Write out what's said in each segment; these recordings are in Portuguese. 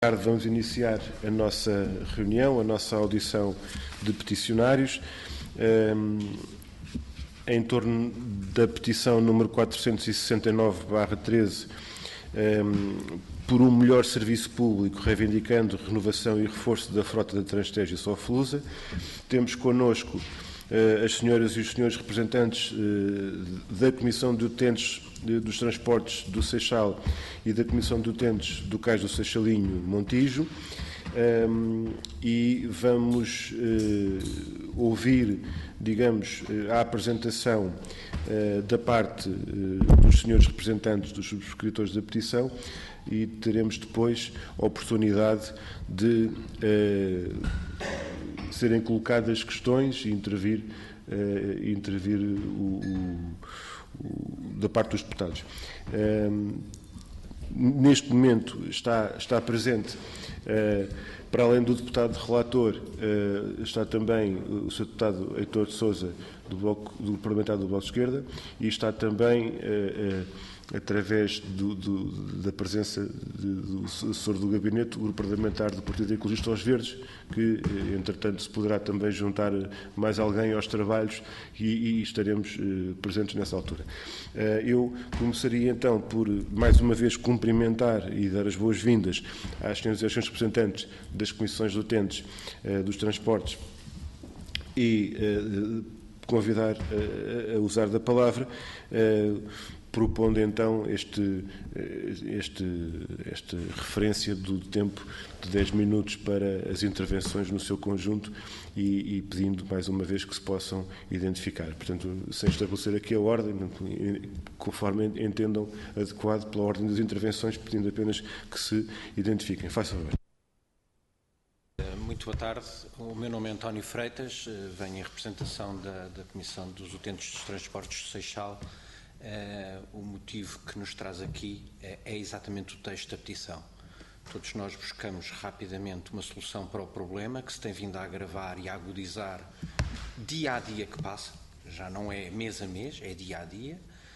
Vamos iniciar a nossa reunião, a nossa audição de peticionários, em torno da petição número 469/13, por um melhor serviço público, reivindicando renovação e reforço da frota da Transtejo e Soflusa. Temos connosco as senhoras e os senhores representantes da Comissão de Utentes dos Transportes do Seixal e da Comissão de Utentes do Cais do Seixalinho Montijo, e vamos ouvir, digamos, a apresentação da parte dos senhores representantes dos subscritores da petição, e teremos depois a oportunidade de serem colocadas questões e intervir da parte dos deputados. Neste momento está presente, para além do deputado relator, está também o Sr. Deputado Heitor de Sousa, do parlamentar do Bloco de Esquerda, e está também, através da presença do assessor do gabinete, o grupo parlamentar do Partido Ecologista aos Verdes, que, entretanto, se poderá também juntar mais alguém aos trabalhos e estaremos presentes nessa altura. Eu começaria, então, por, mais uma vez, cumprimentar e dar as boas-vindas às senhoras e aos senhores representantes das Comissões de Utentes dos Transportes e convidar a usar da palavra, propondo então esta referência do tempo de 10 minutos para as intervenções no seu conjunto e pedindo mais uma vez que se possam identificar. Portanto, sem estabelecer aqui a ordem, conforme entendam adequado pela ordem das intervenções, pedindo apenas que se identifiquem. Faça favor. Muito boa tarde. O meu nome é António Freitas, venho em representação da Comissão dos Utentes dos Transportes do Seixal. O motivo que nos traz aqui é exatamente o texto da petição. Todos nós buscamos rapidamente uma solução para o problema que se tem vindo a agravar e a agudizar dia a dia que passa, já não é mês a mês, é dia a dia,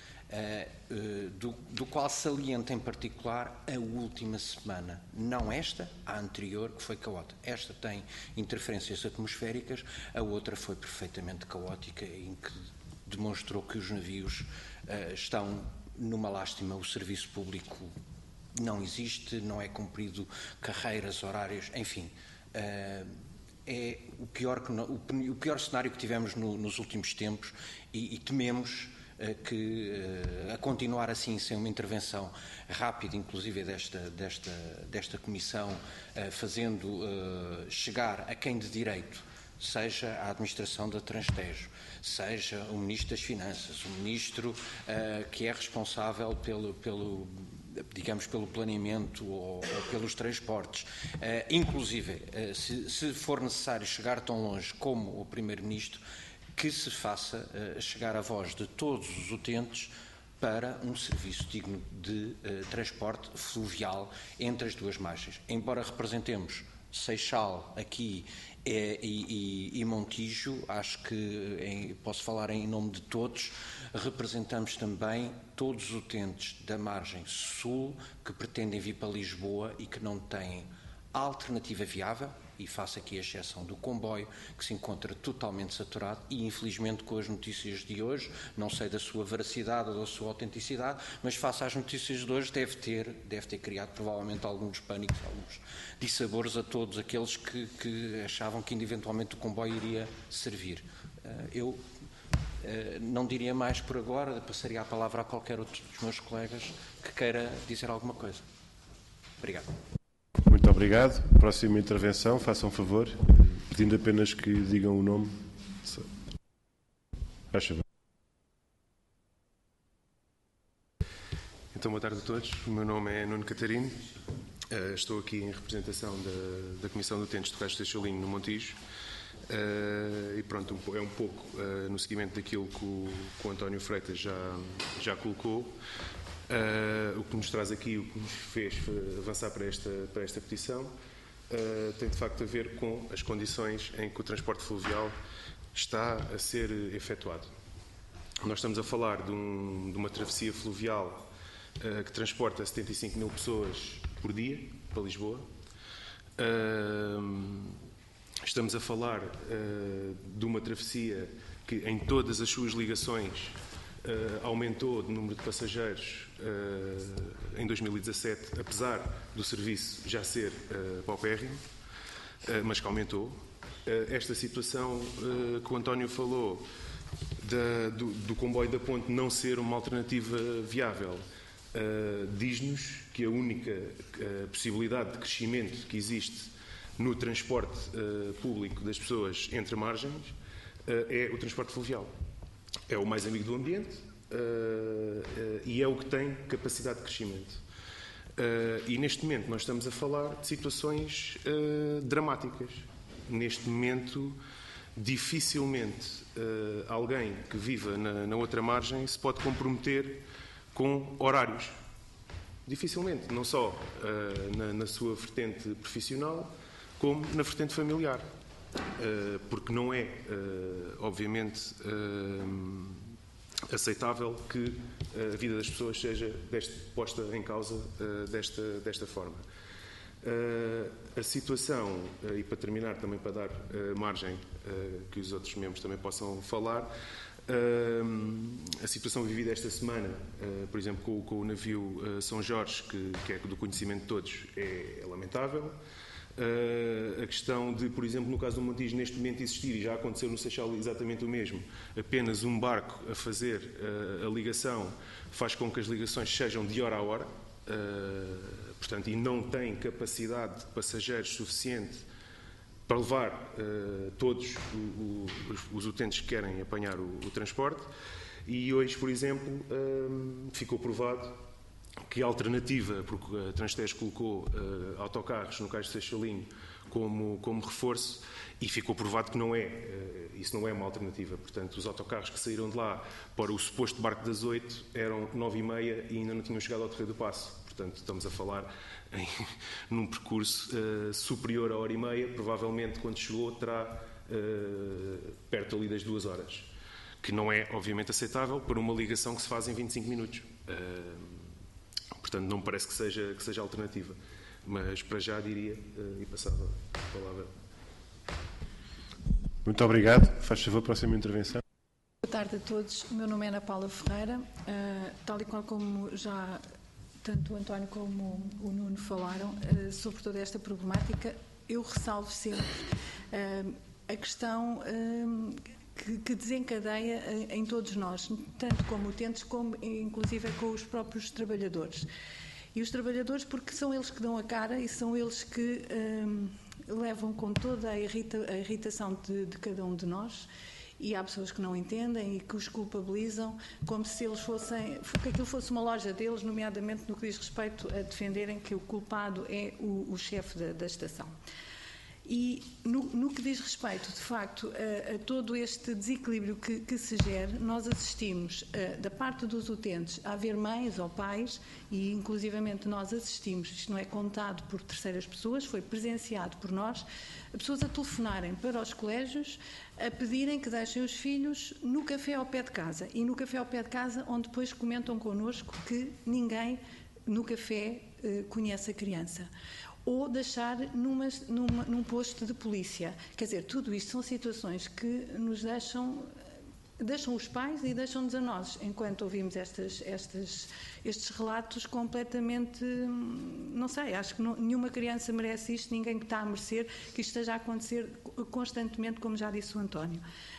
do qual salienta em particular a última semana, não esta, a anterior, que foi caótica. Esta tem interferências atmosféricas, a outra foi perfeitamente caótica, em que demonstrou que os navios estão numa lástima, o serviço público não existe, não é cumprido carreiras, horários, enfim, é o pior cenário que tivemos nos últimos tempos e tememos que a continuar assim, sem uma intervenção rápida, inclusive desta Comissão, fazendo chegar a quem de direito, seja a administração da Transtejo, seja o Ministro das Finanças, o Ministro que é responsável pelo planeamento ou pelos transportes, inclusive, se for necessário chegar tão longe como o Primeiro-Ministro, que se faça chegar a voz de todos os utentes para um serviço digno de transporte fluvial entre as duas margens. Embora representemos Seixal aqui e Montijo, acho que posso falar em nome de todos, representamos também todos os utentes da margem sul que pretendem vir para Lisboa e que não têm alternativa viável, e faço aqui a exceção do comboio, que se encontra totalmente saturado e, infelizmente, com as notícias de hoje, não sei da sua veracidade ou da sua autenticidade, mas face às notícias de hoje deve ter criado provavelmente alguns pânicos, alguns dissabores a todos aqueles que achavam que eventualmente o comboio iria servir. Eu não diria mais por agora, passaria a palavra a qualquer outro dos meus colegas que queira dizer alguma coisa. Obrigado. Muito obrigado. Próxima intervenção, façam favor, pedindo apenas que digam o nome. Faz favor. Então, boa tarde a todos. O meu nome é Nuno Catarino. Estou aqui em representação da Comissão de Utentes do Cais do Seixalinho no Montijo. E pronto, é um pouco no seguimento daquilo que o António Freitas já colocou. O que nos traz aqui, o que nos fez avançar para esta petição, tem de facto a ver com as condições em que o transporte fluvial está a ser efetuado. Nós estamos a falar de uma travessia fluvial que transporta 75 mil pessoas por dia para Lisboa, Estamos a falar de uma travessia que, em todas as suas ligações, aumentou de número de passageiros em 2017, apesar do serviço já ser paupérrimo, mas que aumentou. Esta situação que o António falou, do comboio da ponte não ser uma alternativa viável, diz-nos que a única possibilidade de crescimento que existe no transporte público das pessoas entre margens é o transporte fluvial. É o mais amigo do ambiente e é o que tem capacidade de crescimento. E neste momento nós estamos a falar de situações dramáticas. Neste momento, dificilmente alguém que viva na outra margem se pode comprometer com horários. Dificilmente, não só na sua vertente profissional, como na vertente familiar. Porque não é, obviamente, aceitável que a vida das pessoas seja posta em causa desta forma. A situação, e para terminar, também para dar margem que os outros membros também possam falar, a situação vivida esta semana, por exemplo, com o navio São Jorge, que é do conhecimento de todos, é lamentável. A questão de, por exemplo, no caso do Montijo, neste momento existir, e já aconteceu no Seixal exatamente o mesmo, apenas um barco a fazer a ligação faz com que as ligações sejam de hora a hora, portanto, e não tem capacidade de passageiros suficiente para levar todos os utentes que querem apanhar o transporte. E hoje, por exemplo, ficou provado que a alternativa, porque a Transtejo colocou autocarros no Cais de Seixalinho como reforço, e ficou provado que isso não é uma alternativa. Portanto, os autocarros que saíram de lá para o suposto barco das 8 eram 9h30 e ainda não tinham chegado ao Terreiro do Paço. Portanto, estamos a falar num percurso superior a 1h30, provavelmente quando chegou terá perto ali das 2 horas, que não é, obviamente, aceitável para uma ligação que se faz em 25 minutos. Portanto, não me parece que seja alternativa. Mas, para já, diria, e passava a palavra. Muito obrigado. Faz favor, próxima intervenção. Boa tarde a todos. O meu nome é Ana Paula Ferreira. Tal e qual como já tanto o António como o Nuno falaram sobre toda esta problemática, eu ressalvo sempre a questão que desencadeia em todos nós, tanto como utentes, como inclusive com os próprios trabalhadores. E os trabalhadores, porque são eles que dão a cara e são eles que levam com toda a irritação de cada um de nós, e há pessoas que não entendem e que os culpabilizam como se eles que aquilo fosse uma loja deles, nomeadamente no que diz respeito a defenderem que o culpado é o chefe da estação. E no que diz respeito, de facto, a todo este desequilíbrio que se gera, nós assistimos, da parte dos utentes, a haver mães ou pais, e inclusivamente nós assistimos, isto não é contado por terceiras pessoas, foi presenciado por nós, pessoas a telefonarem para os colégios, a pedirem que deixem os filhos no café ao pé de casa. E no café ao pé de casa, onde depois comentam connosco que ninguém no café conhece a criança. Ou deixar num posto de polícia. Quer dizer, tudo isto são situações que nos deixam os pais e deixam-nos a nós, enquanto ouvimos estes relatos completamente, não sei, acho que nenhuma criança merece isto, ninguém que está a merecer que isto esteja a acontecer constantemente, como já disse o António.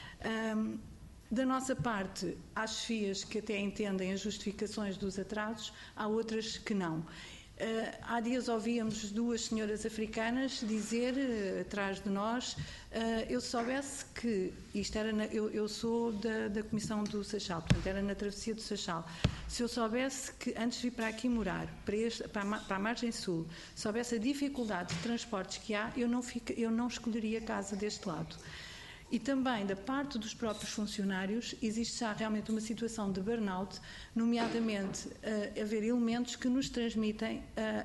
Da nossa parte, há chefias que até entendem as justificações dos atrasos, há outras que não. Há dias ouvíamos 2 senhoras africanas dizer atrás de nós, eu soubesse que isto era eu sou da Comissão do Seixal, portanto era na travessia do Seixal, se eu soubesse que antes de vir para aqui morar, para a margem sul, soubesse a dificuldade de transportes que há, eu não escolheria casa deste lado. E também, da parte dos próprios funcionários, existe já realmente uma situação de burnout, nomeadamente haver elementos que nos transmitem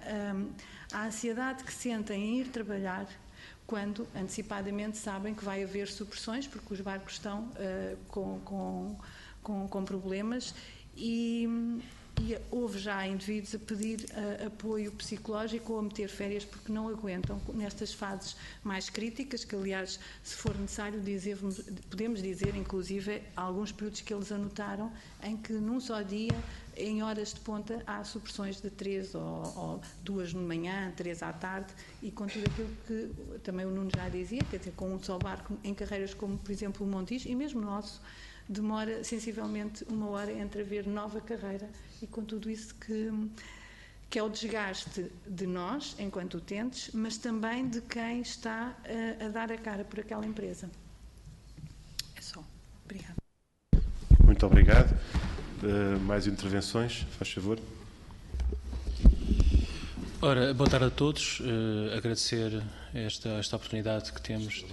a ansiedade que sentem em ir trabalhar quando antecipadamente sabem que vai haver supressões, porque os barcos estão com problemas e e houve já indivíduos a pedir apoio psicológico ou a meter férias porque não aguentam nestas fases mais críticas, que aliás, se for necessário, podemos dizer, inclusive, alguns períodos que eles anotaram em que num só dia, em horas de ponta, há supressões de 3 ou 2 de manhã, 3 à tarde, e com tudo aquilo que também o Nuno já dizia, quer dizer, com um só barco em carreiras como, por exemplo, o Montijo, e mesmo o nosso, demora sensivelmente 1 hora entre haver nova carreira, e com tudo isso que é o desgaste de nós, enquanto utentes, mas também de quem está a dar a cara por aquela empresa. É só. Obrigada. Muito obrigado. Mais intervenções, faz favor. Ora, boa tarde a todos. Agradecer esta oportunidade que temos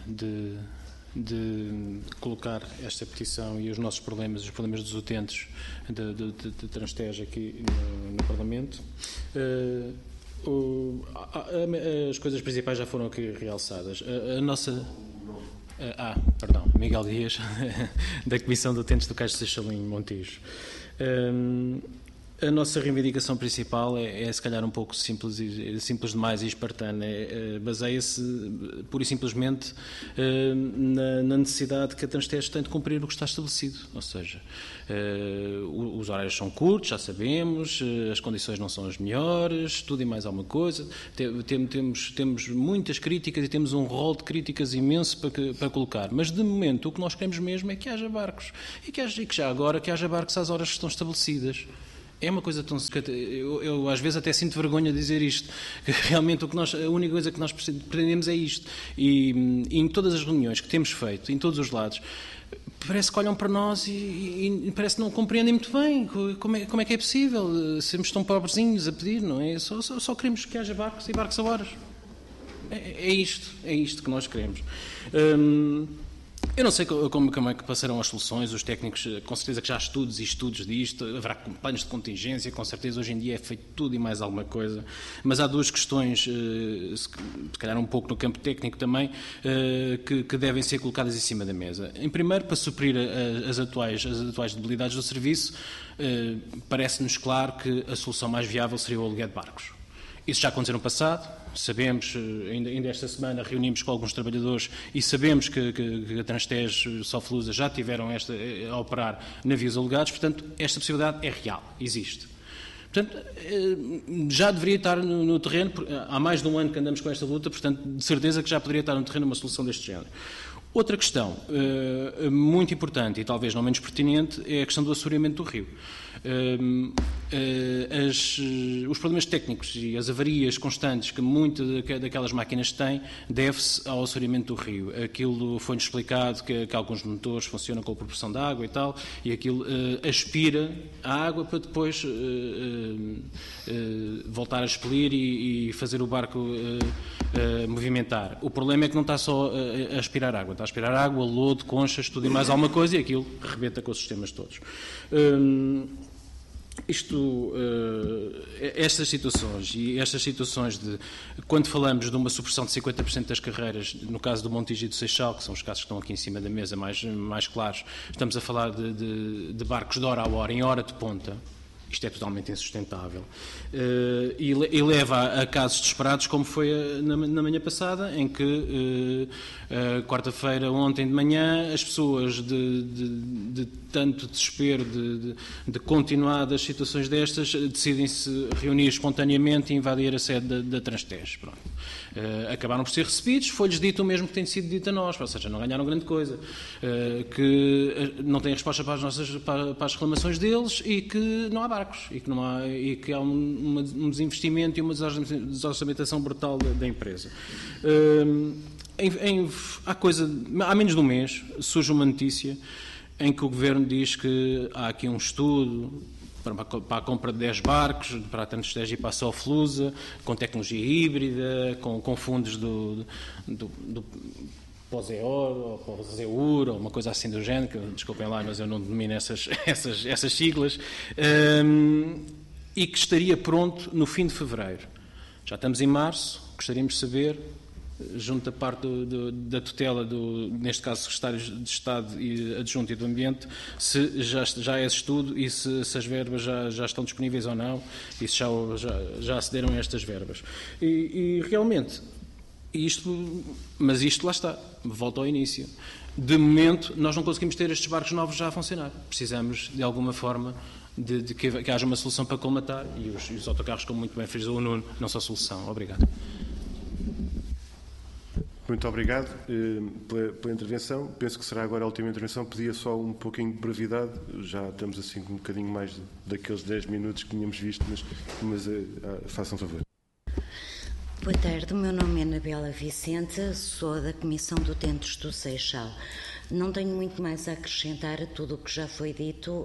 de colocar esta petição e os nossos problemas, os problemas dos utentes de Transtejo aqui no Parlamento. As coisas principais já foram aqui realçadas. Miguel Dias, da Comissão de Utentes do Cais de Seixalim, Montijo. A nossa reivindicação principal é se calhar um pouco simples demais e espartana. Baseia-se pura e simplesmente na necessidade que a Transtejo tem de cumprir o que está estabelecido. Ou seja, os horários são curtos, já sabemos, as condições não são as melhores, tudo e mais alguma coisa. Temos muitas críticas e temos um rol de críticas imenso para colocar. Mas, de momento, o que nós queremos mesmo é que haja barcos. E que já agora que haja barcos às horas que estão estabelecidas. É uma coisa tão... Eu às vezes até sinto vergonha de dizer isto, que realmente a única coisa que nós pretendemos é isto. E em todas as reuniões que temos feito, em todos os lados, parece que olham para nós e parece que não compreendem muito bem como é que é possível sermos tão pobrezinhos a pedir, não é? Só queremos que haja barcos e barcos a horas. É isto que nós queremos. Eu não sei como é que passarão as soluções, os técnicos, com certeza que já há estudos disto, haverá planos de contingência, com certeza hoje em dia é feito tudo e mais alguma coisa, mas há duas questões, se calhar um pouco no campo técnico também, que devem ser colocadas em cima da mesa. Em primeiro, para suprir as atuais debilidades do serviço, parece-nos claro que a solução mais viável seria o aluguer de barcos. Isso já aconteceu no passado, sabemos, ainda esta semana reunimos com alguns trabalhadores e sabemos que a Transtejo, Soflusa já tiveram a operar navios alugados, portanto, esta possibilidade é real, existe. Portanto, já deveria estar no terreno, há mais de um ano que andamos com esta luta, portanto, de certeza que já poderia estar no terreno uma solução deste género. Outra questão muito importante e talvez não menos pertinente é a questão do assoreamento do rio. Os problemas técnicos e as avarias constantes que muitas daquelas máquinas têm deve-se ao assoreamento do rio. Aquilo foi-nos explicado que alguns motores funcionam com a proporção da água e tal, e aquilo aspira a água para depois voltar a expelir e fazer o barco movimentar. O problema é que não está só a aspirar água, está a aspirar água, lodo, conchas, tudo e mais alguma coisa, e aquilo rebenta com os sistemas todos. Estas situações de, quando falamos de uma supressão de 50% das carreiras, no caso do Montijo e do Seixal, que são os casos que estão aqui em cima da mesa mais claros, estamos a falar de barcos de hora a hora, em hora de ponta. Isto é totalmente insustentável. E leva a casos desesperados, como foi na manhã passada, em que, quarta-feira, ontem de manhã, as pessoas de tanto desespero, de continuadas situações destas, decidem-se reunir espontaneamente e invadir a sede da Transtejo. Pronto. Acabaram por ser recebidos, foi-lhes dito o mesmo que tem sido dito a nós, ou seja, não ganharam grande coisa, que não têm resposta para as reclamações deles e que não há barcos, e que há um desinvestimento e uma desorçamentação brutal da empresa. Há menos de um mês surge uma notícia em que o Governo diz que há aqui um estudo para a compra de 10 barcos, para a Transtejo e para a Soflusa, com tecnologia híbrida, com fundos do pós-EOR ou pós-EUR, ou uma coisa assim do género, que desculpem lá, mas eu não domino essas siglas, e que estaria pronto no fim de fevereiro. Já estamos em março, gostaríamos de saber junto da parte da tutela, neste caso secretários de Estado e adjunto e do Ambiente, se já é esse estudo e se as verbas já estão disponíveis ou não, e se já acederam a estas verbas. E realmente, mas isto lá está, volta ao início. De momento, nós não conseguimos ter estes barcos novos já a funcionar. Precisamos, de alguma forma, de que haja uma solução para colmatar, e os autocarros, como muito bem frisou o Nuno, não são solução. Obrigado. Muito obrigado pela intervenção. Penso que será agora a última intervenção. Pedia só um pouquinho de brevidade. Já estamos assim um bocadinho mais daqueles 10 minutos que tínhamos visto, mas façam favor. Boa tarde, o meu nome é Anabela Vicente, sou da Comissão de Utentes do Seixal. Não tenho muito mais a acrescentar a tudo o que já foi dito.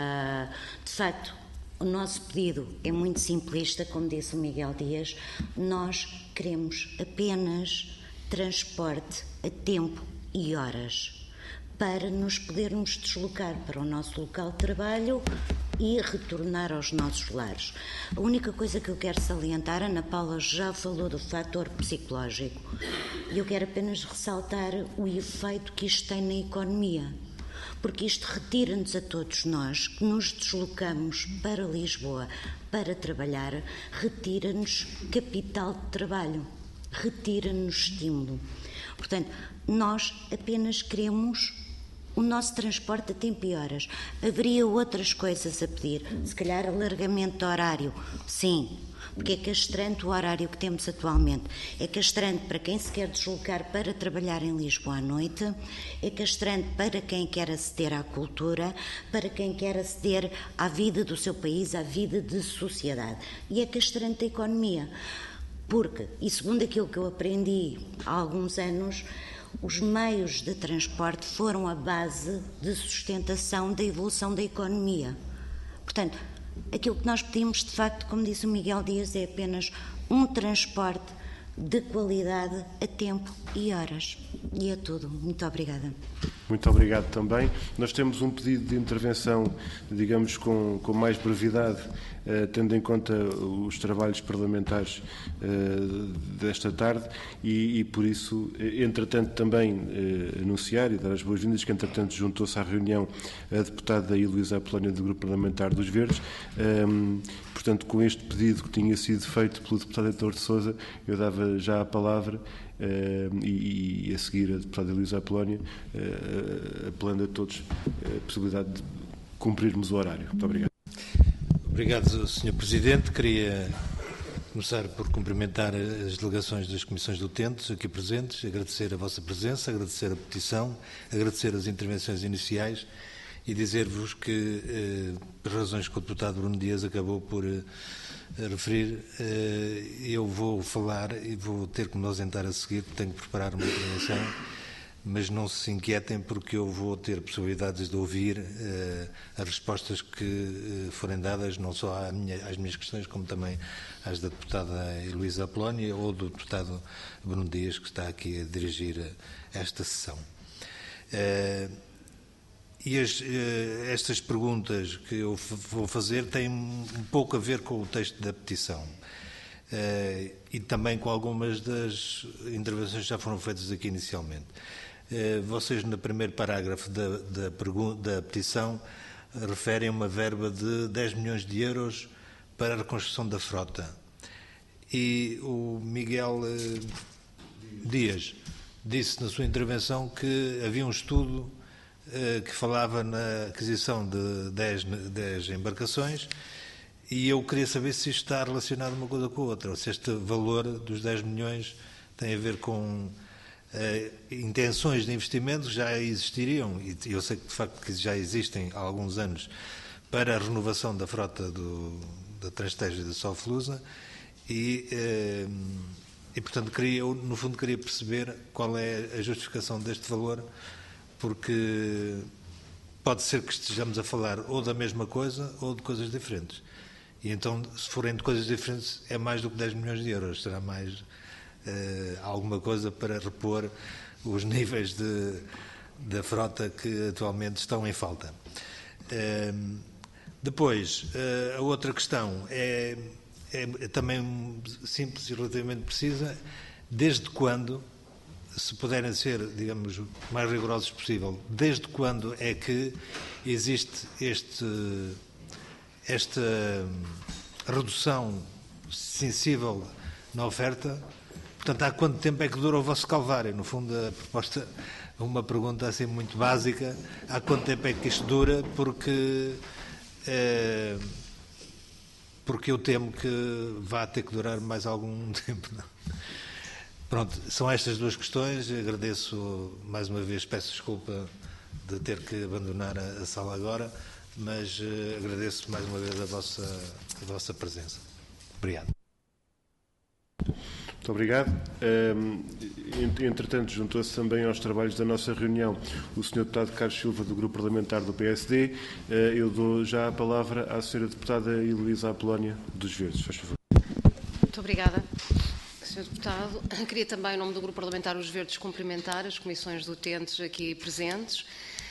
De facto, o nosso pedido é muito simplista, como disse o Miguel Dias. Nós queremos apenas transporte a tempo e horas para nos podermos deslocar para o nosso local de trabalho e retornar aos nossos lares. A única coisa que eu quero salientar, a Ana Paula já falou do fator psicológico, e eu quero apenas ressaltar o efeito que isto tem na economia, porque isto retira-nos a todos nós que nos deslocamos para Lisboa para trabalhar, retira-nos capital de trabalho, retira-nos estímulo. Portanto, nós apenas queremos o nosso transporte a tempo e horas. Haveria outras coisas a pedir, se calhar alargamento de horário, sim, porque é castrante o horário que temos atualmente. É castrante para quem se quer deslocar para trabalhar em Lisboa à noite, é castrante para quem quer aceder à cultura, para quem quer aceder à vida do seu país, à vida de sociedade. E é castrante a economia, porque, e segundo aquilo que eu aprendi há alguns anos, os meios de transporte foram a base de sustentação da evolução da economia. Portanto, aquilo que nós pedimos, de facto, como disse o Miguel Dias, é apenas um transporte de qualidade a tempo e horas. E é tudo. Muito obrigada. Muito obrigado também. Nós temos um pedido de intervenção, digamos, com mais brevidade, tendo em conta os trabalhos parlamentares desta tarde e por isso, entretanto, também anunciar e dar as boas-vindas que, entretanto, juntou-se à reunião a deputada Heloísa Apolónia do Grupo Parlamentar dos Verdes. Portanto, com este pedido que tinha sido feito pelo deputado Heitor de Sousa, eu dava já a palavra e a seguir a deputada Heloísa Apolónia, apelando a todos a possibilidade de cumprirmos o horário. Muito obrigado. Obrigado, Sr. Presidente. Queria começar por cumprimentar as delegações das comissões de utentes aqui presentes, agradecer a vossa presença, agradecer a petição, agradecer as intervenções iniciais e dizer-vos que, por razões que o deputado Bruno Dias acabou por referir, eu vou falar e vou ter que me ausentar a seguir, porque tenho que preparar uma intervenção, mas não se inquietem porque eu vou ter possibilidades de ouvir as respostas que forem dadas, não só às minhas questões, como também às da deputada Heloísa Apolónia ou do deputado Bruno Dias, que está aqui a dirigir esta sessão. E estas perguntas que eu vou fazer têm um pouco a ver com o texto da petição e também com algumas das intervenções que já foram feitas aqui inicialmente. Vocês, no primeiro parágrafo da petição, referem uma verba de 10 milhões de euros para a reconstrução da frota. E o Miguel Dias disse na sua intervenção que havia um estudo que falava na aquisição de 10 embarcações, e eu queria saber se isto está relacionado uma coisa com a outra, ou se este valor dos 10 milhões tem a ver com intenções de investimento que já existiriam, e eu sei que de facto que já existem há alguns anos, para a renovação da frota da Transtejo e da Solflusa, e portanto no fundo queria perceber qual é a justificação deste valor, porque pode ser que estejamos a falar ou da mesma coisa ou de coisas diferentes. E então, se forem de coisas diferentes, é mais do que 10 milhões de euros, será mais alguma coisa para repor os níveis da frota que atualmente estão em falta. Depois, a outra questão é também simples e relativamente precisa, desde quando, se puderem ser, digamos, o mais rigorosos possível, desde quando é que existe esta redução sensível na oferta? Portanto, há quanto tempo é que dura o vosso calvário? No fundo, a proposta é uma pergunta assim muito básica. Há quanto tempo é que isto dura? Porque eu temo que vá ter que durar mais algum tempo. Não? Pronto, são estas duas questões. Agradeço mais uma vez, peço desculpa de ter que abandonar a sala agora, mas agradeço mais uma vez a vossa presença. Obrigado. Muito obrigado. Entretanto, juntou-se também aos trabalhos da nossa reunião o Sr. Deputado Carlos Silva, do Grupo Parlamentar do PSD. Eu dou já a palavra à Sra. Deputada Heloísa Apolónia, dos Verdes. Faz favor. Muito obrigada, Sr. Deputado. Queria também, em nome do Grupo Parlamentar dos Verdes, cumprimentar as comissões de utentes aqui presentes.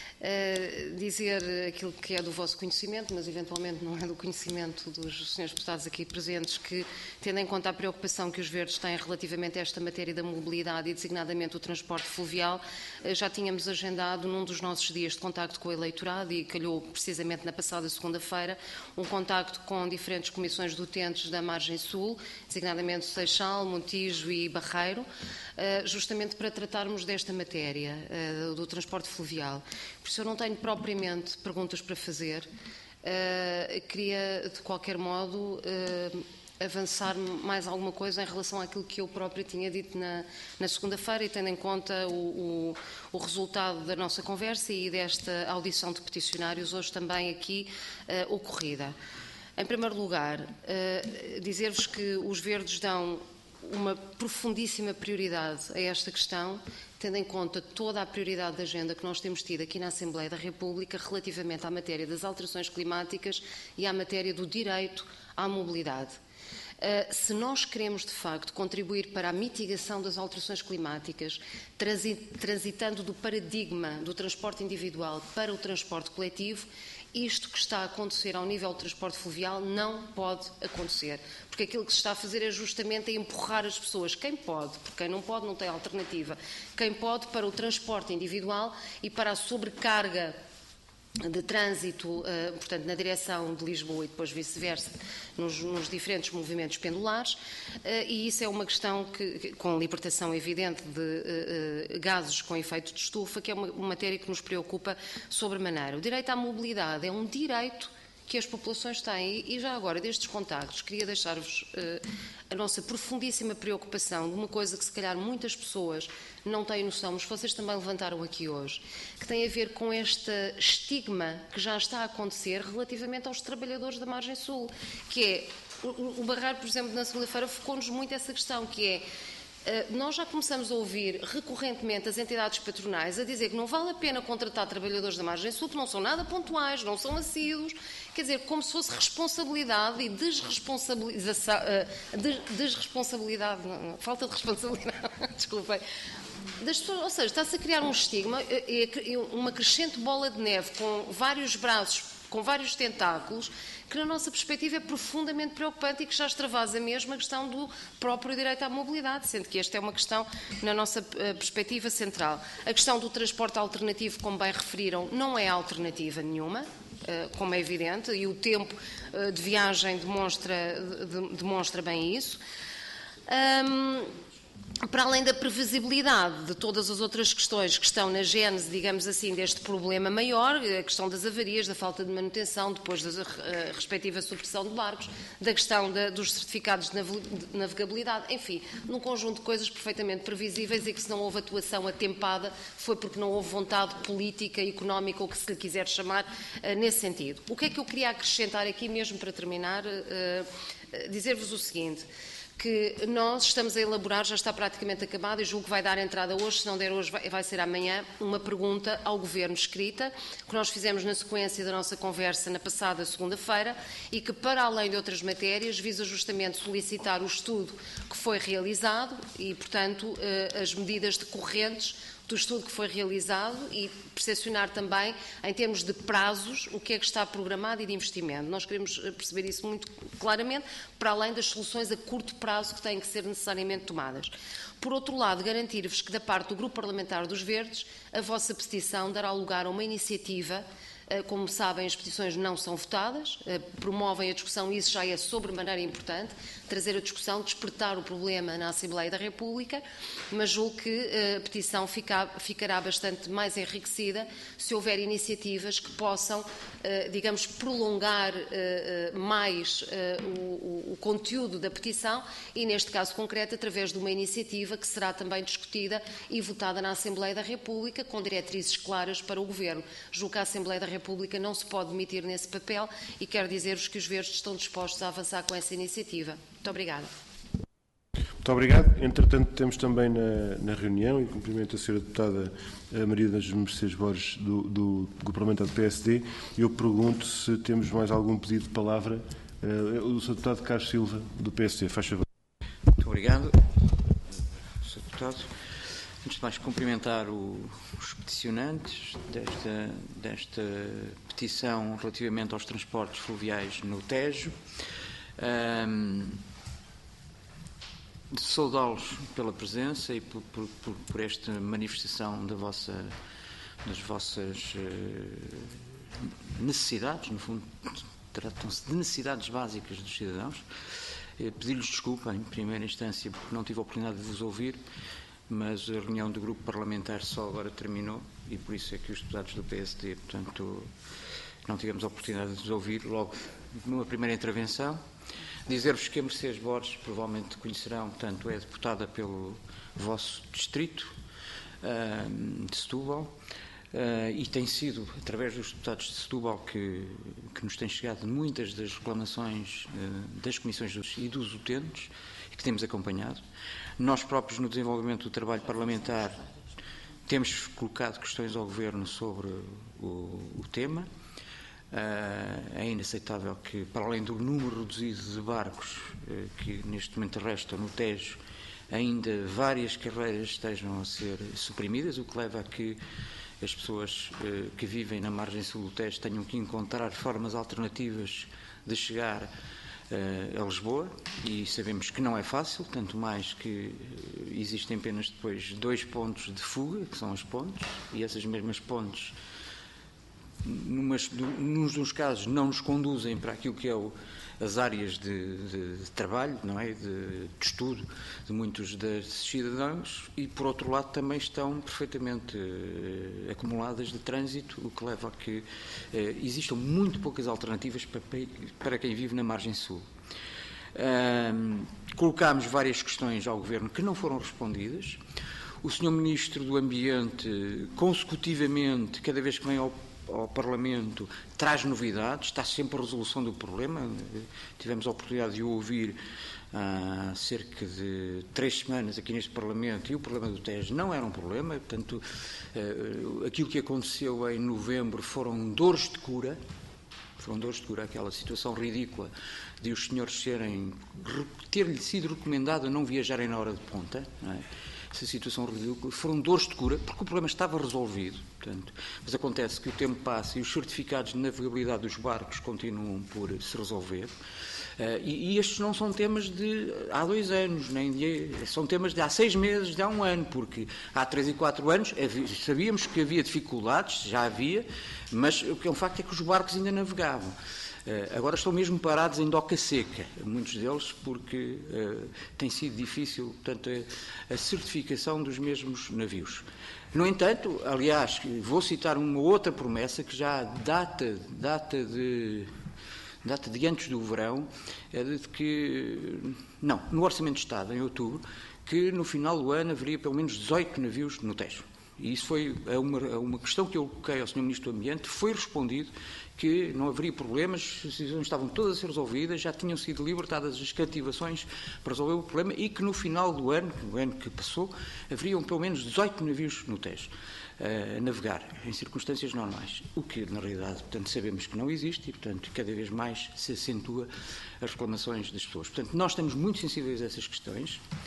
Dizer aquilo que é do vosso conhecimento, mas eventualmente não é do conhecimento dos senhores deputados aqui presentes, que, tendo em conta a preocupação que os Verdes têm relativamente a esta matéria da mobilidade e designadamente o transporte fluvial, já tínhamos agendado num dos nossos dias de contacto com o eleitorado, e calhou precisamente na passada segunda-feira, um contacto com diferentes comissões de utentes da margem sul, designadamente Seixal, Montijo e Barreiro, justamente para tratarmos desta matéria do transporte fluvial. Por isso eu não tenho propriamente perguntas para fazer. Queria, de qualquer modo, avançar mais alguma coisa em relação àquilo que eu própria tinha dito na segunda-feira, e tendo em conta o resultado da nossa conversa e desta audição de peticionários hoje também aqui ocorrida. Em primeiro lugar, dizer-vos que os Verdes dão uma profundíssima prioridade a esta questão, tendo em conta toda a prioridade da agenda que nós temos tido aqui na Assembleia da República relativamente à matéria das alterações climáticas e à matéria do direito à mobilidade. Se nós queremos, de facto, contribuir para a mitigação das alterações climáticas, transitando do paradigma do transporte individual para o transporte coletivo, isto que está a acontecer ao nível do transporte fluvial não pode acontecer, porque aquilo que se está a fazer é justamente empurrar as pessoas, quem pode, porque quem não pode não tem alternativa, quem pode para o transporte individual e para a sobrecarga de trânsito, portanto, na direção de Lisboa e depois vice-versa, nos diferentes movimentos pendulares, e isso é uma questão que, com libertação evidente de gases com efeito de estufa, que é uma matéria que nos preocupa sobremaneira. O direito à mobilidade é um direito que as populações têm, e já agora, destes contactos, queria deixar-vos a nossa profundíssima preocupação de uma coisa que se calhar muitas pessoas não têm noção, mas vocês também levantaram aqui hoje, que tem a ver com este estigma que já está a acontecer relativamente aos trabalhadores da margem sul, que é, o Barreiro, por exemplo, na segunda-feira focou-nos muito essa questão, que é, nós já começamos a ouvir recorrentemente as entidades patronais a dizer que não vale a pena contratar trabalhadores da margem sul, porque não são nada pontuais, não são assíduos, quer dizer, como se fosse responsabilidade e desresponsabilização, falta de responsabilidade, desculpem, das pessoas, ou seja, está-se a criar um estigma, uma crescente bola de neve com vários braços, com vários tentáculos, que na nossa perspectiva é profundamente preocupante e que já extravasa mesmo a questão do próprio direito à mobilidade, sendo que esta é uma questão, na nossa perspectiva, central. A questão do transporte alternativo, como bem referiram, não é alternativa nenhuma, como é evidente, e o tempo de viagem demonstra bem isso. Para além da previsibilidade de todas as outras questões que estão na gênese, digamos assim, deste problema maior, a questão das avarias, da falta de manutenção, depois da respectiva supressão de barcos, da questão dos certificados de navegabilidade, enfim, num conjunto de coisas perfeitamente previsíveis, e que, se não houve atuação atempada, foi porque não houve vontade política, económica, ou que se lhe quiser chamar, nesse sentido. O que é que eu queria acrescentar aqui, mesmo para terminar, dizer-vos o seguinte, que nós estamos a elaborar, já está praticamente acabado, e julgo que vai dar entrada hoje, se não der hoje vai ser amanhã, uma pergunta ao Governo escrita, que nós fizemos na sequência da nossa conversa na passada segunda-feira, e que, para além de outras matérias, visa justamente solicitar o estudo que foi realizado e, portanto, as medidas decorrentes do estudo que foi realizado e percepcionar também, em termos de prazos, o que é que está programado e de investimento. Nós queremos perceber isso muito claramente, para além das soluções a curto prazo que têm que ser necessariamente tomadas. Por outro lado, garantir-vos que, da parte do Grupo Parlamentar dos Verdes, a vossa petição dará lugar a uma iniciativa. Como sabem, as petições não são votadas, promovem a discussão, e isso já é sobremaneira importante, trazer a discussão, despertar o problema na Assembleia da República, mas julgo que a petição ficará bastante mais enriquecida se houver iniciativas que possam, digamos, prolongar mais o conteúdo da petição e, neste caso concreto, através de uma iniciativa que será também discutida e votada na Assembleia da República, com diretrizes claras para o Governo. Julgo que a Assembleia da República não se pode demitir nesse papel e quero dizer-vos que os Verdes estão dispostos a avançar com essa iniciativa. Muito obrigada. Muito obrigado. Entretanto, temos também na reunião, e cumprimento a Sra. Deputada Maria das Mercedes Borges, do Grupo Parlamentar do PSD, e eu pergunto se temos mais algum pedido de palavra. O Sr. Deputado Carlos Silva, do PSD, faz favor. Muito obrigado, Sr. Deputado. Antes de mais, cumprimentar os peticionantes desta petição relativamente aos transportes fluviais no Tejo. Saudá-los pela presença e por esta manifestação das vossas necessidades. No fundo, tratam-se de necessidades básicas dos cidadãos. Pedir-lhes desculpa, em primeira instância, porque não tive a oportunidade de vos ouvir, mas a reunião do grupo parlamentar só agora terminou e por isso é que os deputados do PSD, portanto, não tivemos a oportunidade de vos ouvir logo numa primeira intervenção. Dizer-vos que a Mercedes Borges, provavelmente conhecerão, portanto, é deputada pelo vosso distrito de Setúbal e tem sido, através dos deputados de Setúbal, que nos têm chegado muitas das reclamações das comissões e dos utentes e que temos acompanhado. Nós próprios, no desenvolvimento do trabalho parlamentar, temos colocado questões ao Governo sobre o tema. É inaceitável que, para além do número reduzido de barcos que neste momento restam no Tejo, ainda várias carreiras estejam a ser suprimidas, o que leva a que as pessoas que vivem na margem sul do Tejo tenham que encontrar formas alternativas de chegar a Lisboa, e sabemos que não é fácil, tanto mais que existem apenas depois 2 pontos de fuga, que são as pontes, e essas mesmas pontes, nos dos casos, não nos conduzem para aquilo que é as áreas de trabalho, não é? De estudo de muitos dos cidadãos, e por outro lado também estão perfeitamente acumuladas de trânsito, o que leva a que existam muito poucas alternativas para quem vive na margem sul. Colocámos várias questões ao Governo que não foram respondidas. O Sr. Ministro do Ambiente, consecutivamente, cada vez que vem ao Parlamento, traz novidades, está sempre a resolução do problema. Tivemos a oportunidade de o ouvir há cerca de 3 semanas aqui neste Parlamento, e o problema do Tejo não era um problema. Portanto, aquilo que aconteceu em novembro foram dores de cura, aquela situação ridícula de os senhores ter-lhe sido recomendado a não viajarem na hora de ponta, não é? Essa situação ridícula, foram dores de cura, porque o problema estava resolvido. Portanto, mas acontece que o tempo passa e os certificados de navegabilidade dos barcos continuam por se resolver. E estes não são temas de há 2 anos, são temas de há 6 meses, de há 1 ano, porque há 3 e 4 anos sabíamos que havia dificuldades, já havia, mas o que é um facto é que os barcos ainda navegavam. Agora estão mesmo parados em doca seca, muitos deles, porque tem sido difícil, portanto, a certificação dos mesmos navios. No entanto, aliás, vou citar uma outra promessa que já data de antes do verão, de que, no Orçamento de Estado, em outubro, que no final do ano haveria pelo menos 18 navios no Tejo. E isso foi uma questão que eu coloquei ao Sr. Ministro do Ambiente, foi respondido que não haveria problemas, as decisões estavam todas a ser resolvidas, já tinham sido libertadas as cativações para resolver o problema e que no final do ano, no ano que passou, haveriam pelo menos 18 navios no Tejo a navegar em circunstâncias normais, o que na realidade, portanto, sabemos que não existe e, portanto, cada vez mais se acentua as reclamações das pessoas. Portanto, nós estamos muito sensíveis a essas questões.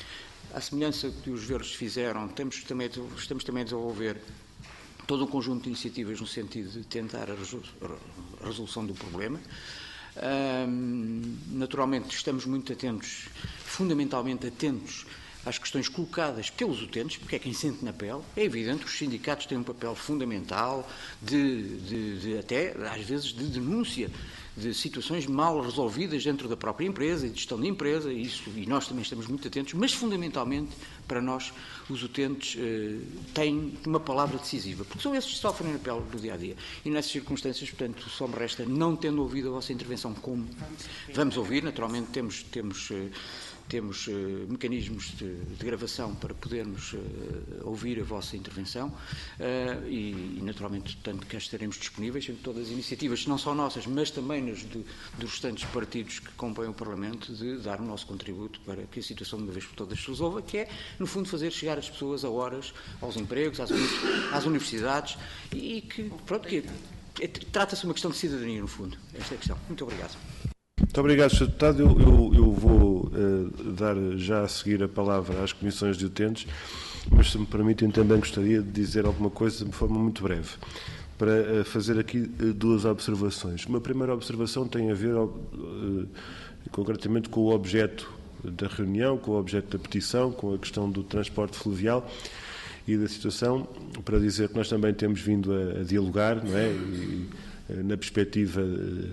à semelhança que os Verdes fizeram, estamos também a desenvolver todo um conjunto de iniciativas no sentido de tentar a resolução do problema. Naturalmente, estamos muito atentos, fundamentalmente atentos, às questões colocadas pelos utentes, porque é quem sente na pele. É evidente que os sindicatos têm um papel fundamental até, às vezes, de denúncia de situações mal resolvidas dentro da própria empresa e de gestão de empresa, e nós também estamos muito atentos, mas fundamentalmente, para nós, os utentes têm uma palavra decisiva, porque são esses que sofrem na pele do dia-a-dia. E nessas circunstâncias, portanto, só me resta, não tendo ouvido a vossa intervenção, como vamos ouvir, naturalmente temos mecanismos de gravação para podermos ouvir a vossa intervenção e naturalmente, portanto, cá estaremos disponíveis em todas as iniciativas, não só nossas, mas também nas dos restantes partidos que compõem o Parlamento, de dar o nosso contributo para que a situação de uma vez por todas se resolva, que é, no fundo, fazer chegar as pessoas a horas, aos empregos, às universidades e que, pronto, trata-se de uma questão de cidadania, no fundo. Esta é a questão. Muito obrigado. Muito obrigado, Sr. Deputado. Eu vou dar já a seguir a palavra às comissões de utentes, mas, se me permitem, também gostaria de dizer alguma coisa de forma muito breve, para fazer aqui duas observações. Uma primeira observação tem a ver, concretamente, com o objeto da reunião, com o objeto da petição, com a questão do transporte fluvial e da situação, para dizer que nós também temos vindo a dialogar, não é? E, na perspectiva...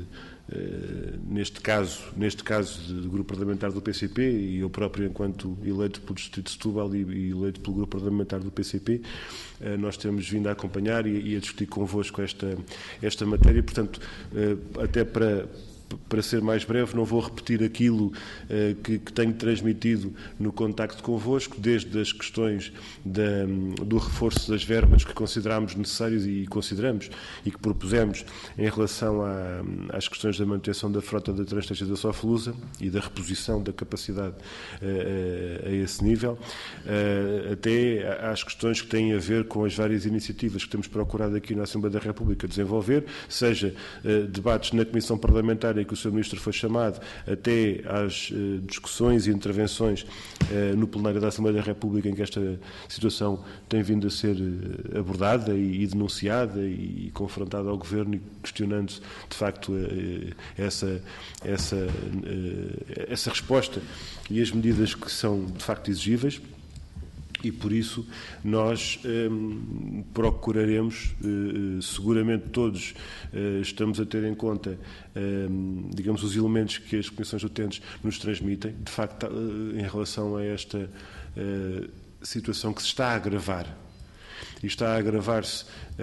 neste caso do Grupo Parlamentar do PCP, e eu próprio, enquanto eleito pelo Distrito de Setúbal e eleito pelo Grupo Parlamentar do PCP, nós temos vindo a acompanhar e a discutir convosco esta matéria. Portanto, até para ser mais breve, não vou repetir aquilo que tenho transmitido no contacto convosco, desde as questões do reforço das verbas que considerámos necessários e consideramos e que propusemos em relação às questões da manutenção da frota da Transtência da Soflusa e da reposição da capacidade a esse nível, até às questões que têm a ver com as várias iniciativas que temos procurado aqui na Assembleia da República desenvolver, seja debates na Comissão Parlamentar em que o Sr. Ministro foi chamado, até às discussões e intervenções no plenário da Assembleia da República, em que esta situação tem vindo a ser abordada e denunciada e confrontada ao Governo, e questionando-se, de facto, essa resposta e as medidas que são, de facto, exigíveis. E, por isso, nós procuraremos, seguramente todos estamos a ter em conta, digamos, os elementos que as comissões utentes nos transmitem, de facto, em relação a esta situação que se está a agravar. E está a agravar-se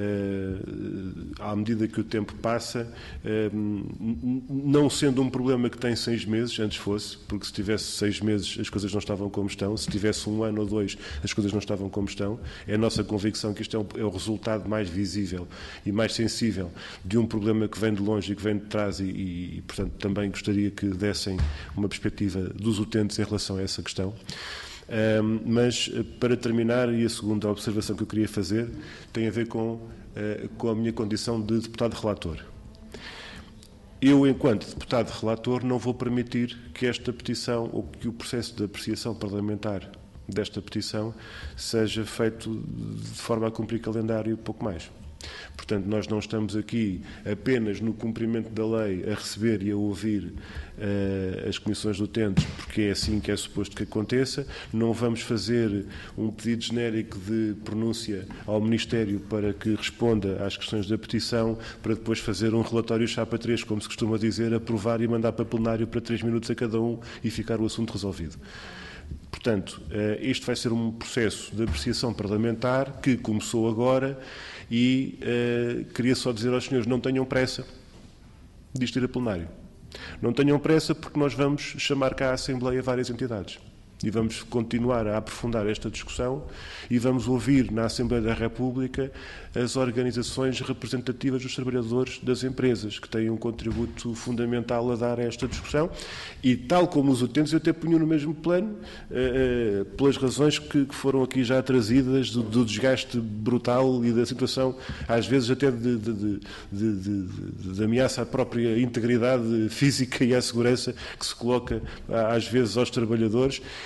à medida que o tempo passa, não sendo um problema que tem 6 meses, antes fosse, porque se tivesse 6 meses as coisas não estavam como estão, se tivesse 1 ano ou 2 as coisas não estavam como estão. É a nossa convicção que isto é o resultado mais visível e mais sensível de um problema que vem de longe e que vem de trás e portanto, também gostaria que dessem uma perspectiva dos utentes em relação a essa questão. Mas, para terminar, e a segunda observação que eu queria fazer tem a ver com a minha condição de deputado relator. Eu, enquanto deputado relator, não vou permitir que esta petição ou que o processo de apreciação parlamentar desta petição seja feito de forma a cumprir calendário e pouco mais. Portanto, nós não estamos aqui apenas no cumprimento da lei a receber e a ouvir as comissões utentes, porque é assim que é suposto que aconteça. Não vamos fazer um pedido genérico de pronúncia ao Ministério para que responda às questões da petição, para depois fazer um relatório chapa 3, como se costuma dizer, aprovar e mandar para plenário para 3 minutos a cada um e ficar o assunto resolvido. Portanto, este vai ser um processo de apreciação parlamentar que começou agora e queria só dizer aos senhores, não tenham pressa disto ir a plenário. Não tenham pressa, porque nós vamos chamar cá à Assembleia várias entidades e vamos continuar a aprofundar esta discussão e vamos ouvir na Assembleia da República as organizações representativas dos trabalhadores das empresas, que têm um contributo fundamental a dar a esta discussão e, tal como os utentes, eu até punho no mesmo plano, pelas razões que foram aqui já trazidas do desgaste brutal e da situação, às vezes até de ameaça à própria integridade física e à segurança que se coloca, às vezes, aos trabalhadores,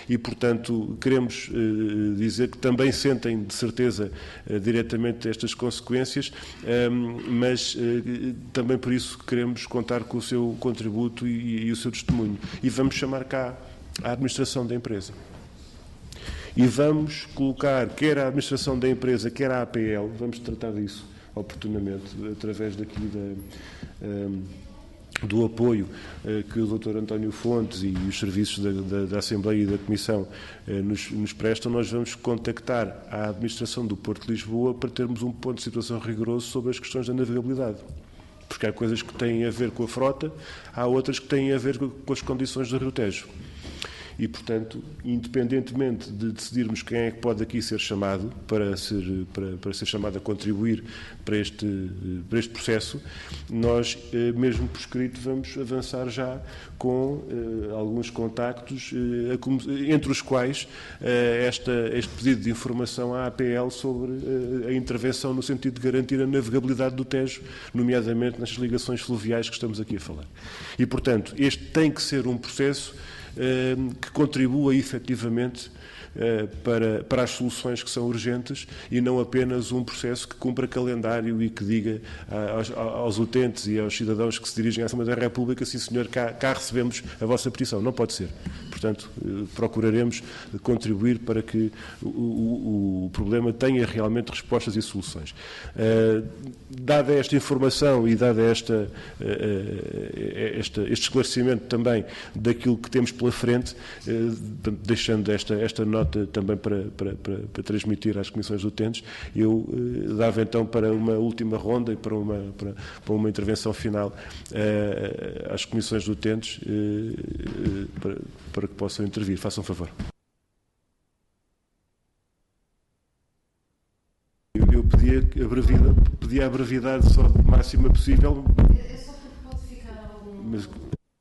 e, portanto, queremos dizer que também sentem, de certeza, diretamente estas consequências, mas também por isso queremos contar com o seu contributo e o seu testemunho. E vamos chamar cá a administração da empresa. E vamos colocar, quer a administração da empresa, quer a APL, vamos tratar disso oportunamente, através daqui do apoio que o Dr. António Fontes e os serviços da Assembleia e da Comissão nos prestam. Nós vamos contactar a administração do Porto de Lisboa para termos um ponto de situação rigoroso sobre as questões da navegabilidade. Porque há coisas que têm a ver com a frota, há outras que têm a ver com as condições do Rio Tejo. E, portanto, independentemente de decidirmos quem é que pode aqui ser chamado para ser chamado a contribuir para este processo, nós, mesmo por escrito, vamos avançar já com alguns contactos, entre os quais este pedido de informação à APL sobre a intervenção no sentido de garantir a navegabilidade do Tejo, nomeadamente nas ligações fluviais que estamos aqui a falar. E, portanto, este tem que ser um processo que contribua efetivamente para as soluções que são urgentes e não apenas um processo que cumpra calendário e que diga aos utentes e aos cidadãos que se dirigem à Assembleia da República: sim senhor, cá recebemos a vossa petição. Não pode ser. Portanto, procuraremos contribuir para que o problema tenha realmente respostas e soluções. Dada esta informação e dada este esclarecimento também daquilo que temos pela frente, deixando esta nota também para transmitir às comissões utentes, eu dava então para uma última ronda e para uma intervenção final às comissões utentes para que possam intervir. Façam favor. Eu pedia a brevidade só máxima possível. É só porque pode ficar algum... Mas...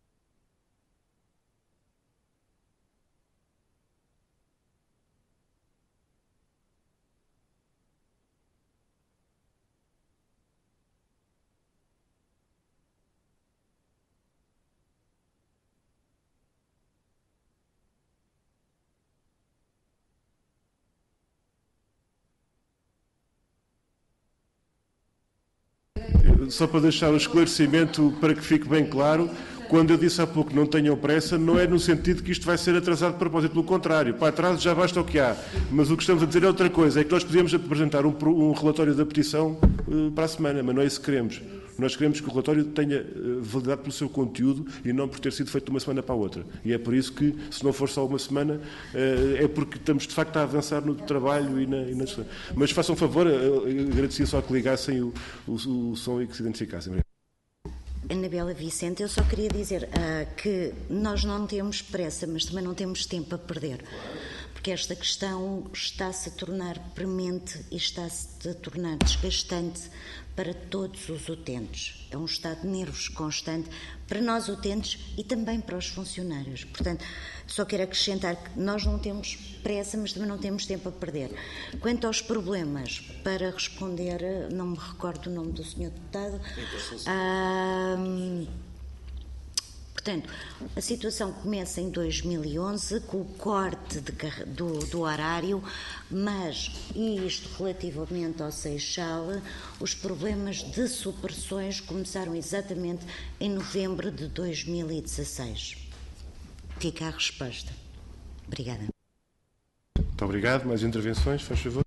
Só para deixar o esclarecimento para que fique bem claro, quando eu disse há pouco não tenham pressa, não é no sentido que isto vai ser atrasado de propósito, pelo contrário, para atraso já basta o que há. Mas o que estamos a dizer é outra coisa, é que nós podíamos apresentar um relatório da petição para a semana, mas não é isso que queremos. Nós queremos que o relatório tenha validade pelo seu conteúdo e não por ter sido feito de uma semana para a outra. E é por isso que, se não for só uma semana, é porque estamos de facto a avançar no trabalho e na discussão. Mas façam favor, agradecia só que ligassem o som e que se identificassem. Anabela Vicente, eu só queria dizer que nós não temos pressa, mas também não temos tempo a perder. Porque esta questão está-se a tornar premente e está-se a tornar desgastante para todos os utentes. É um estado de nervos constante para nós utentes e também para os funcionários. Portanto, só quero acrescentar que nós não temos pressa, mas também não temos tempo a perder. Quanto aos problemas, para responder, não me recordo o nome do Sr. Deputado, portanto, a situação começa em 2011 com o corte do horário, mas, isto relativamente ao Seixal, os problemas de supressões começaram exatamente em novembro de 2016. Fica a resposta. Obrigada. Muito obrigado. Mais intervenções, faz favor.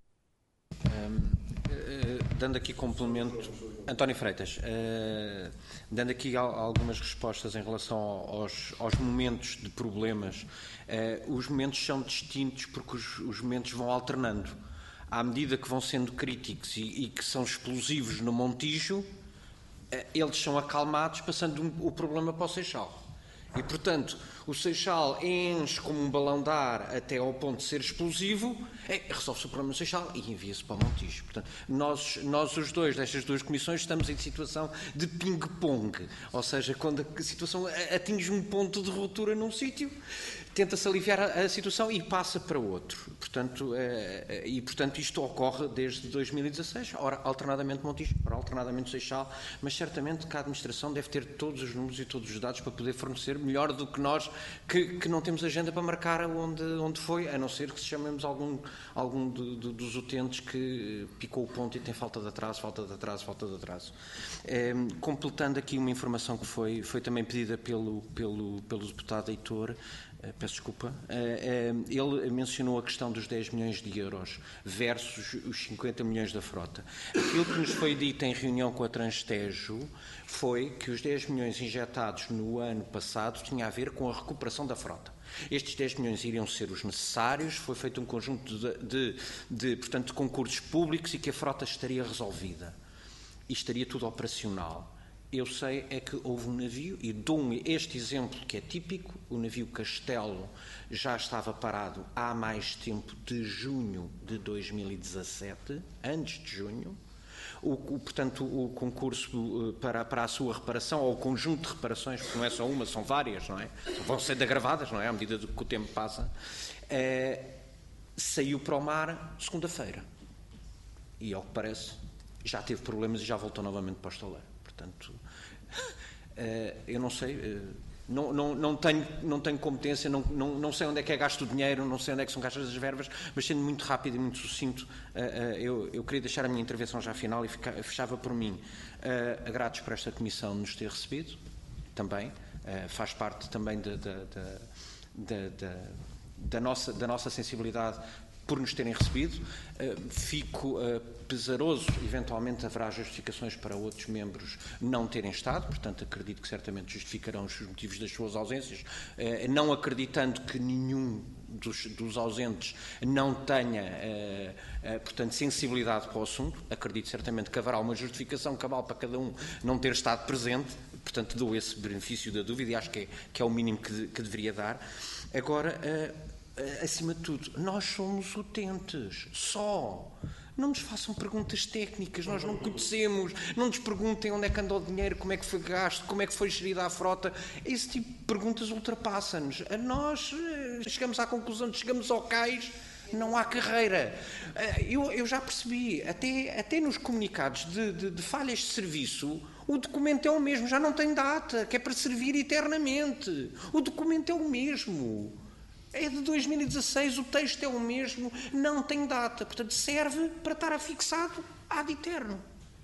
Dando aqui complemento, António Freitas, dando aqui algumas respostas em relação aos momentos de problemas. Os momentos são distintos porque os momentos vão alternando. À medida que vão sendo críticos e que são explosivos no Montijo, eles são acalmados, passando o problema para o Seixal. E, portanto, o Seixal enche como um balão de ar até ao ponto de ser explosivo, resolve-se o problema do Seixal e envia-se para o Montijo. Portanto, nós os dois, destas duas comissões, estamos em situação de ping-pong. Ou seja, quando a situação atinge um ponto de ruptura num sítio, tenta-se aliviar a situação e passa para outro. Portanto, isto ocorre desde 2016, ora alternadamente Montijo, ora alternadamente Seixal, mas certamente que a administração deve ter todos os números e todos os dados para poder fornecer melhor do que nós, que não temos agenda para marcar onde foi, a não ser que se chamemos algum dos utentes que picou o ponto e tem falta de atraso. Completando aqui uma informação que foi também pedida pelo deputado Heitor, peço desculpa, ele mencionou a questão dos 10 milhões de euros versus os 50 milhões da frota. Aquilo que nos foi dito em reunião com a Transtejo foi que os 10 milhões injetados no ano passado tinha a ver com a recuperação da frota. Estes 10 milhões iriam ser os necessários, foi feito um conjunto portanto, de concursos públicos e que a frota estaria resolvida e estaria tudo operacional. Eu sei é que houve um navio, e dou este exemplo que é típico, o navio Castelo já estava parado há mais tempo, de junho de 2017, antes de junho. Portanto, o concurso para a sua reparação, ou o conjunto de reparações, porque não é só uma, são várias, não é? Vão sendo agravadas, não é? À medida que o tempo passa, saiu para o mar segunda-feira. E, ao que parece, já teve problemas e já voltou novamente para o estaleiro. Portanto, eu não sei, não tenho competência, não sei onde é que é gasto o dinheiro, não sei onde é que são gastas as verbas, mas sendo muito rápido e muito sucinto, eu queria deixar a minha intervenção já final e fechava por mim. Gratos por esta comissão nos ter recebido, também, faz parte também da nossa sensibilidade por nos terem recebido. Fico pesaroso, eventualmente haverá justificações para outros membros não terem estado, portanto acredito que certamente justificarão os motivos das suas ausências, não acreditando que nenhum dos ausentes não tenha, portanto, sensibilidade para o assunto. Acredito certamente que haverá uma justificação cabal para cada um não ter estado presente, portanto dou esse benefício da dúvida e acho que é o mínimo que deveria dar. Agora, acima de tudo, nós somos utentes, só. Não nos façam perguntas técnicas, nós não conhecemos, não nos perguntem onde é que andou o dinheiro, como é que foi gasto, como é que foi gerida a frota. Esse tipo de perguntas ultrapassa-nos. Nós chegamos à conclusão, chegamos ao cais, não há carreira. Eu já percebi, até nos comunicados de falhas de serviço, o documento é o mesmo, já não tem data, que é para servir eternamente. O documento é o mesmo. É de 2016, o texto é o mesmo, não tem data. Portanto, serve para estar afixado ad eterno.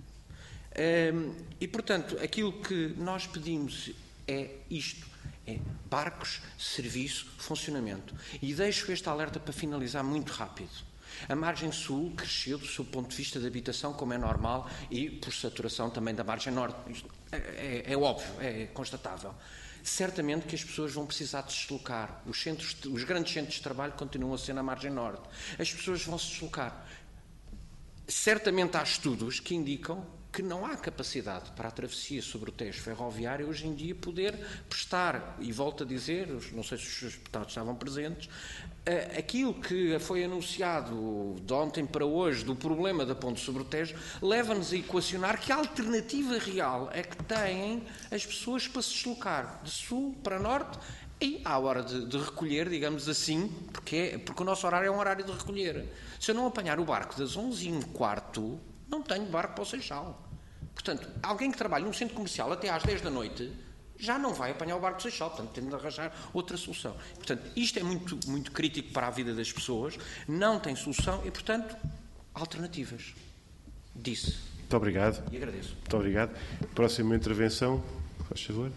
E, portanto, aquilo que nós pedimos é isto. É barcos, serviço, funcionamento. E deixo este alerta para finalizar muito rápido. A margem sul cresceu do seu ponto de vista de habitação, como é normal, e por saturação também da margem norte. Isto é óbvio, é constatável. Certamente que as pessoas vão precisar de se deslocar. Os grandes centros de trabalho continuam a ser na margem norte. As pessoas vão se deslocar. Certamente há estudos que indicam que não há capacidade para a travessia sobre o Tejo ferroviário hoje em dia poder prestar, e volto a dizer, não sei se os deputados estavam presentes, aquilo que foi anunciado de ontem para hoje do problema da ponte sobre o Tejo leva-nos a equacionar que alternativa real é que têm as pessoas para se deslocar de sul para norte e à hora de recolher, digamos assim, porque o nosso horário é um horário de recolher. Se eu não apanhar o barco das 11h15, não tenho barco para o Seixal. Portanto, alguém que trabalha num centro comercial até às 10 da noite já não vai apanhar o barco do Seixal, portanto, tem de arranjar outra solução. Portanto, isto é muito, muito crítico para a vida das pessoas, não tem solução e, portanto, alternativas. Disse. Muito obrigado. E agradeço. Muito obrigado. Próxima intervenção, faz favor.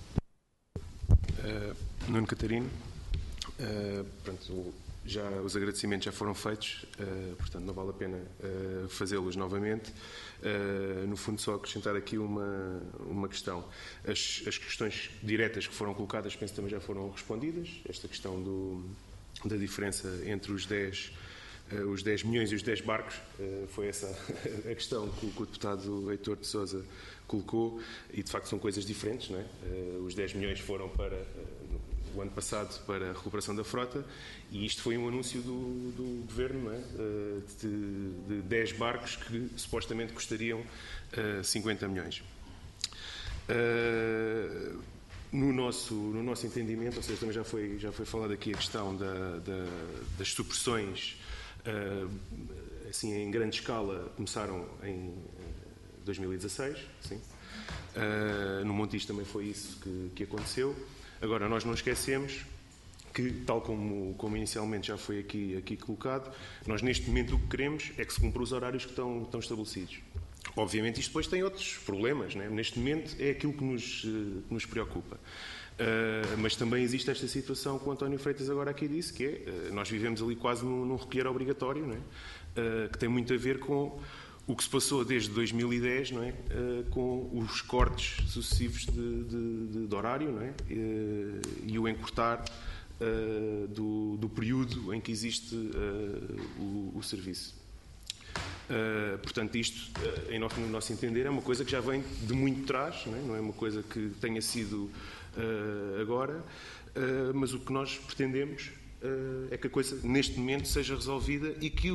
Nuno Catarino. Pronto, os agradecimentos já foram feitos, portanto não vale a pena fazê-los novamente. No fundo, só acrescentar aqui uma questão. As questões diretas que foram colocadas, penso também já foram respondidas. Esta questão da diferença entre os 10 milhões e os 10 barcos, foi essa a questão que o deputado Heitor de Sousa colocou, e de facto são coisas diferentes, não é? Os 10 milhões foram para o ano passado para a recuperação da frota, e isto foi um anúncio do Governo, não é? De 10 barcos que supostamente custariam 50 milhões. No nosso entendimento, ou seja, também já foi falado aqui a questão das supressões, assim, em grande escala, começaram em 2016, sim. No Montijo também foi isso que aconteceu. Agora, nós não esquecemos que, tal como inicialmente já foi aqui colocado, nós neste momento o que queremos é que se cumpra os horários que estão estabelecidos. Obviamente isto depois tem outros problemas, né? Neste momento é aquilo que nos preocupa. Mas também existe esta situação que o António Freitas agora aqui disse, que é, nós vivemos ali quase num recolher obrigatório, não é? Que tem muito a ver com o que se passou desde 2010, não é? Com os cortes sucessivos de horário, não é? E o encurtar do período em que existe o serviço. Portanto, isto, no nosso entender, é uma coisa que já vem de muito trás, não é uma coisa que tenha sido agora, mas o que nós pretendemos é que a coisa, neste momento, seja resolvida e que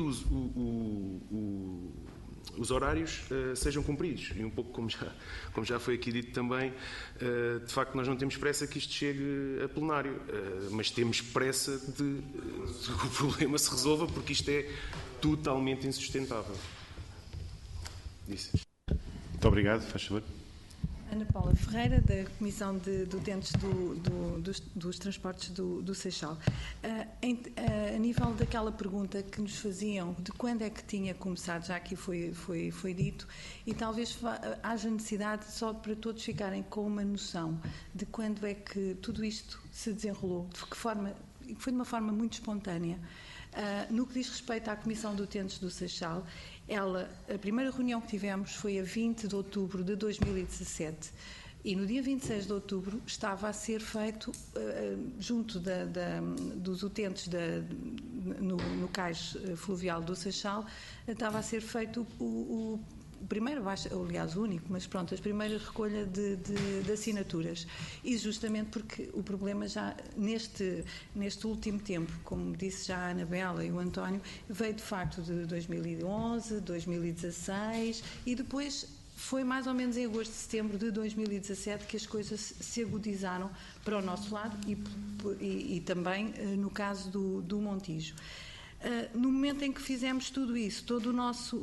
os horários sejam cumpridos. E um pouco como já foi aqui dito também, de facto nós não temos pressa que isto chegue a plenário, mas temos pressa de que o problema se resolva, porque isto é totalmente insustentável. Disse. Muito obrigado, faz favor. Ana Paula Ferreira, da Comissão de Utentes dos Transportes do Seixal. A nível daquela pergunta que nos faziam de quando é que tinha começado, já aqui foi dito, e talvez haja necessidade só para todos ficarem com uma noção de quando é que tudo isto se desenrolou, de que forma, foi de uma forma muito espontânea. No que diz respeito à Comissão de Utentes do Seixal, a primeira reunião que tivemos foi a 20 de outubro de 2017 e no dia 26 de outubro estava a ser feito, junto dos utentes no cais fluvial do Seixal, estava a ser feito o primeiro, aliás o único, mas pronto, as primeiras recolha de assinaturas. E justamente porque o problema já neste último tempo, como disse já a Anabela e o António, veio de facto de 2011, 2016 e depois foi mais ou menos em agosto, setembro de 2017 que as coisas se agudizaram para o nosso lado e também no caso do Montijo. No momento em que fizemos tudo isso, todo o nosso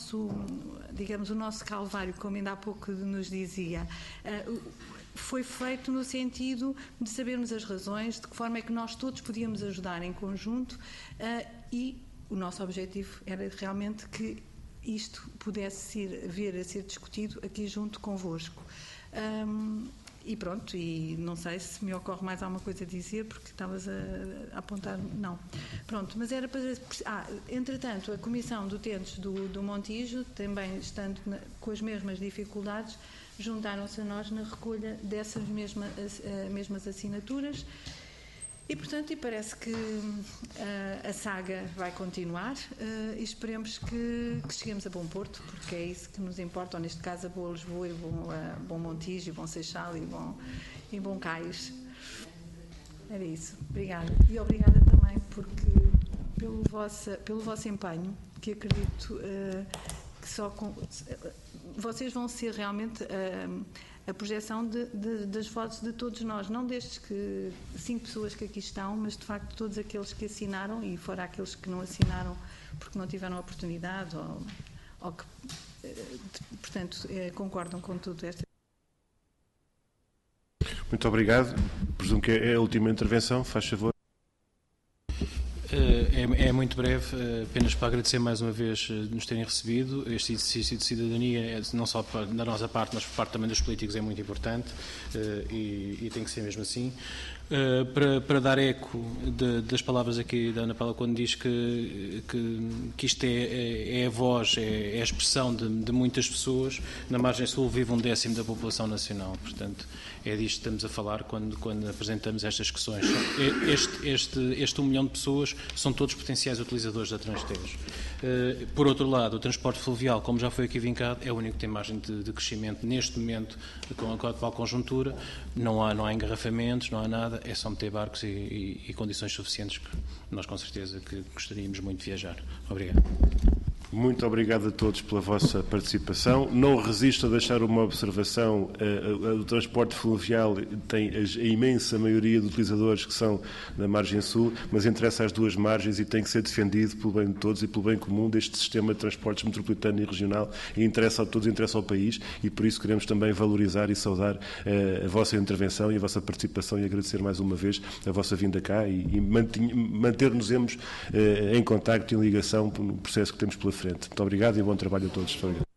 calvário, como ainda há pouco nos dizia, foi feito no sentido de sabermos as razões, de que forma é que nós todos podíamos ajudar em conjunto, e o nosso objetivo era realmente que isto pudesse vir a ser discutido aqui junto convosco. E pronto, e não sei se me ocorre mais alguma coisa a dizer, porque estavas a apontar, não. Pronto, mas era para... entretanto, a Comissão de Utentes do Montijo, também estando com as mesmas dificuldades, juntaram-se a nós na recolha dessas mesmas assinaturas. E, portanto, parece que a saga vai continuar e esperemos que cheguemos a bom porto, porque é isso que nos importa, ou neste caso a boa Lisboa e bom Montijo, e bom Seixal e bom Cais. Era isso. Obrigada. E obrigada também pelo vosso empenho, que acredito que vocês vão ser realmente a projeção das vozes de todos nós, não destes 5 pessoas que aqui estão, mas de facto todos aqueles que assinaram e fora aqueles que não assinaram porque não tiveram oportunidade ou que, portanto, concordam com tudo esta. Muito obrigado. Presumo que é a última intervenção, faz favor. É muito breve, apenas para agradecer mais uma vez nos terem recebido. Este exercício de cidadania, não só da nossa parte, mas por parte também dos políticos, é muito importante e tem que ser mesmo assim. Para dar eco das palavras aqui da Ana Paula, quando diz que isto é a voz, é a expressão de muitas pessoas, na margem sul vive 1/10 da população nacional, portanto é disto que estamos a falar quando apresentamos estas questões. Este 1 milhão de pessoas são todos potenciais utilizadores da Transtejo. Por outro lado, o transporte fluvial, como já foi aqui vincado, é o único que tem margem de crescimento neste momento, com a atual conjuntura. Não há engarrafamentos, não há nada, é só meter barcos e condições suficientes que nós com certeza que gostaríamos muito de viajar. Obrigado. Muito obrigado a todos pela vossa participação. Não resisto a deixar uma observação. O transporte fluvial tem a imensa maioria de utilizadores que são da margem sul, mas interessa às duas margens e tem que ser defendido pelo bem de todos e pelo bem comum deste sistema de transportes metropolitano e regional. E interessa a todos, interessa ao país, e por isso queremos também valorizar e saudar a vossa intervenção e a vossa participação e agradecer mais uma vez a vossa vinda cá e manter-nos em contacto e em ligação no processo que temos pela frente. Muito obrigado e bom trabalho a todos.